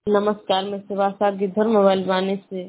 नमस्कार, मैं शिवासा गिद्धर मोबाइल वाणी से।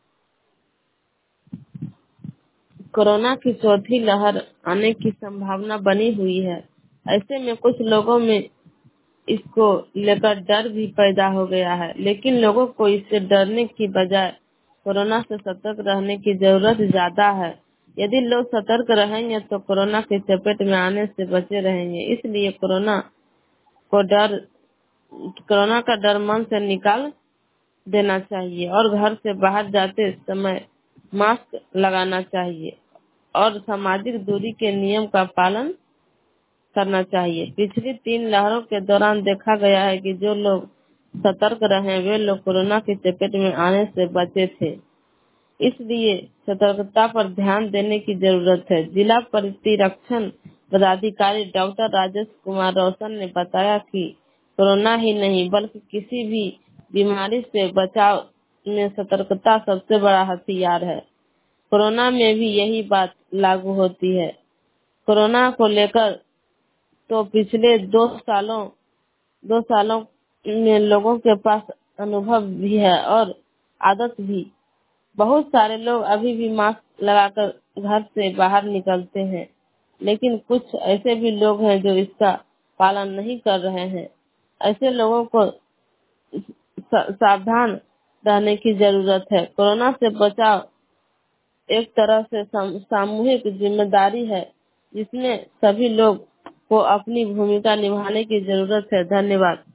कोरोना की चौथी लहर आने की संभावना बनी हुई है। ऐसे में कुछ लोगों में इसको लेकर डर भी पैदा हो गया है, लेकिन लोगों को इससे डरने की बजाय कोरोना से सतर्क रहने की जरूरत ज्यादा है। यदि लोग सतर्क रहेंगे तो कोरोना की चपेट में आने से बचे रहेंगे। इसलिए को डर कोरोना का डर मन से निकाल देना चाहिए और घर से बाहर जाते समय मास्क लगाना चाहिए और सामाजिक दूरी के नियम का पालन करना चाहिए। पिछली 3 लहरों के दौरान देखा गया है कि जो लोग सतर्क रहे वे लोग कोरोना की चपेट में आने से बचे थे। इसलिए सतर्कता पर ध्यान देने की जरूरत है। जिला प्रतिरक्षण पदाधिकारी डॉक्टर राजेश कुमार रोशन ने बताया कि कोरोना ही नहीं बल्कि किसी भी बीमारी से बचाव में सतर्कता सबसे बड़ा हथियार है। कोरोना में भी यही बात लागू होती है। कोरोना को लेकर तो पिछले 2 सालों में लोगों के पास अनुभव भी है और आदत भी। बहुत सारे लोग अभी भी मास्क लगाकर घर से बाहर निकलते हैं, लेकिन कुछ ऐसे भी लोग हैं जो इसका पालन नहीं कर रहे हैं। ऐसे लोगों को सावधान रहने की जरूरत है। कोरोना से बचाव एक तरह से सामूहिक जिम्मेदारी है, जिसमें सभी लोग को अपनी भूमिका निभाने की जरूरत है। धन्यवाद।